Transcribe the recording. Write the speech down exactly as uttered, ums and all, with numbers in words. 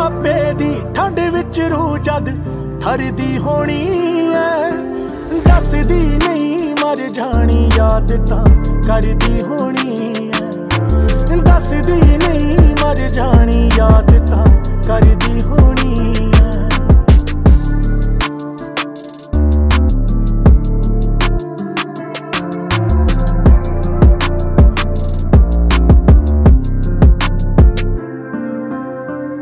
ਬੁਢਾਪੇ ਦੀ ਠੰਡ ਵਿੱਚ ਰੂ ਜਦ ਠਰਦੀ ਹੋਣੀ ਐ। ਦੱਸਦੀ ਨਹੀਂ ਮਰ ਜਾਣੀ ਯਾਦ ਤਾਂ ਕਰਦੀ ਹੋਣੀ ਐ। ਦੱਸਦੀ ਨਹੀਂ ਮਰ ਜਾਣੀ ਯਾਦ